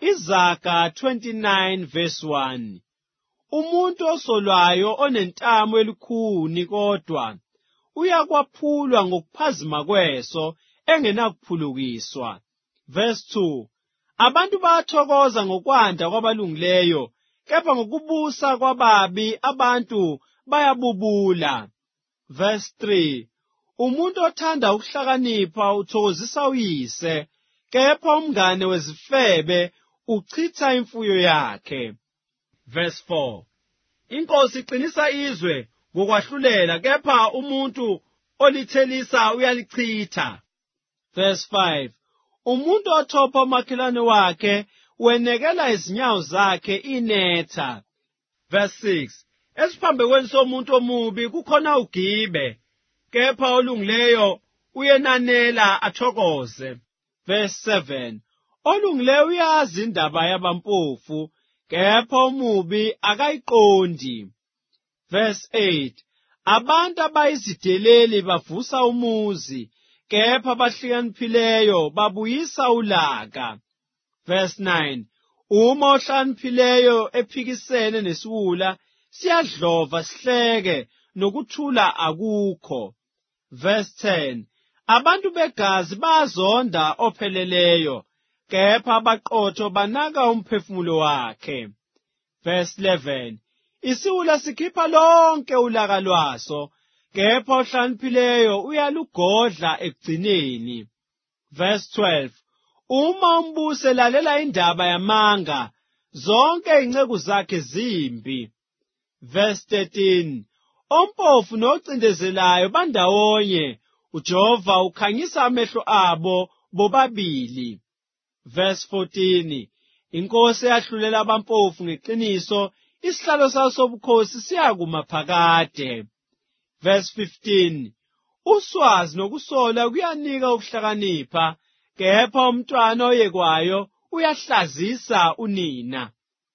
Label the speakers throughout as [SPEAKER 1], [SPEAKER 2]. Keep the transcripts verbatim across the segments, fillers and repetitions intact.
[SPEAKER 1] Izaga twenty-nine verse one. Umuntu osolwayo onentamo elikhuni kodwa uyakwaphulwa ngokuphazima kweso engenakuphulukiswa. Verse two. Abantu bayathokoza ngokwanda kwabalungileyo, kepha ngokubusa kwababi abantu bayabubula. Verse three. Umuntu othanda ukuhlakanipha uthokozisa uyise, kepha umngane wezifebe uchitha imfuyo yakhe. Verse four. Inkosi iqinisa izwe ngokwahlulela, kepha umuntu olithelisa uyalichitha. Verse five. Umuntu othopha umakhelwane wakhe wenekela izinyawo zakhe inetha. Verse six. Esiphambekweni somuntu omubi kukhona ugibe, kepha olungileyo uyenanela athokoze. Verse seven. Olungileyo uyazi indaba yabampofu, kepha omubi akayiqondi. Verse eight. Abantu abayizideleli bavusa umuzi, kepha abahlakaniphileyo babuyisa ulaka. Verse nine. Uma ohlakaniphileyo ephikisene nesiwula, siyadlova sihleke nokuthula akukho. Verse ten. Abantu begazi bazonda opheleleyo, kepha abaqotho banaka umphefumulo wakhe. Verse eleven. Isiwula sikhipha lonke ulaka lwaso, kepha ohlakaniphileyo uyalugodla ekugcineni. Verse twelve. Uma umbusi elalela indaba yamanga, zonke inceku zakhe zimbi. Verse thirteen. Ompofu nocindezelayo bandawonye, uJehova ukhanyisa amehlo abo bobabili. Verse fourteen. Inkosi yahlulela abampofu ngeqiniso, isihlalo sayo sobukhosi siyakuma phakade. Verse fifteen. Uswazi nokusola kuyanika ukuhlakanipha, kepha umntwana oyekwayo uyahlazisa unina.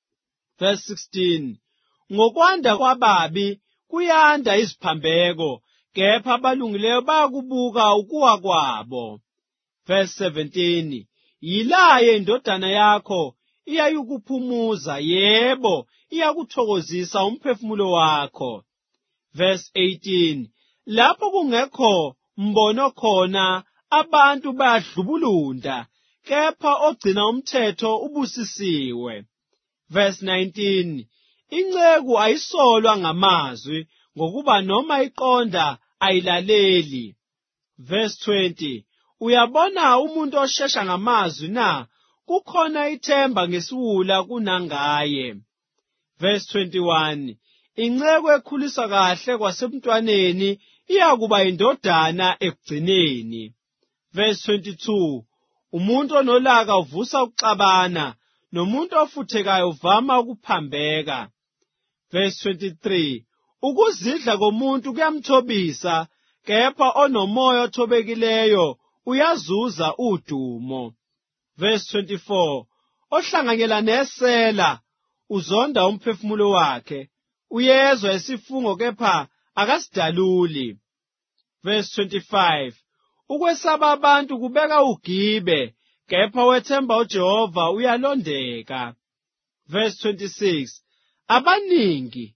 [SPEAKER 1] Verse sixteen. Ngokwanda kwababi kuyanda iziphambeko, kepha abalungileyo bayakubuka ukuwa kwabo. Verse seventeen. Yilaye indodana yakho iyayikuphumuza, yebo iyakuthokozisa umphefumulo wakho. Verse eighteen. Lapho kungekho mbono khona abantu bayadlubulunda, kepha ogcina umthetho ubusisiwe. Verse nineteen. Inceku ayisolwa ngamazwi, ngokuba noma iqonda ayilaleli. Verse twenty. Uyabona umuntu oshesha ngamazwi na? Kukhona ithemba ngesiwula kunangaye. Verse twenty-one. Inceku ekhulisa kahle kwasemntwaneni iyakuba indodana ekugcineni. Verse twenty-two. Umuntu onolaka uvusa ukuxabana, nomuntu ofuthekayo uvama ukuphambeka. Verse twenty-three. Ukuzidla komuntu kuyamthobisa, kepha onomoya othobekileyo uyazuza udumo. Verse twenty-four. Ohlanganyela nesela uzonda umphefumulo wakhe, uyezwa isifungo kepha akasidaluli. Verse twenty-five. Ukwesaba abantu kubeka ugibe, kepha wethemba uJehova uyalondeka. Verse twenty-six. Abaningi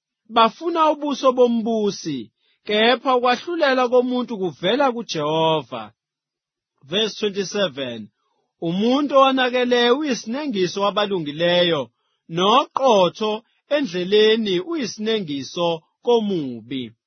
[SPEAKER 1] bafuna ubuso bombusi, kepha ukwahlulela komuntu kuvela kuJehova. Verse twenty-seven. Umuntu onakeleyo uyisinengiso wabalungileyo, noqotho endleleni uyisinengiso komubi.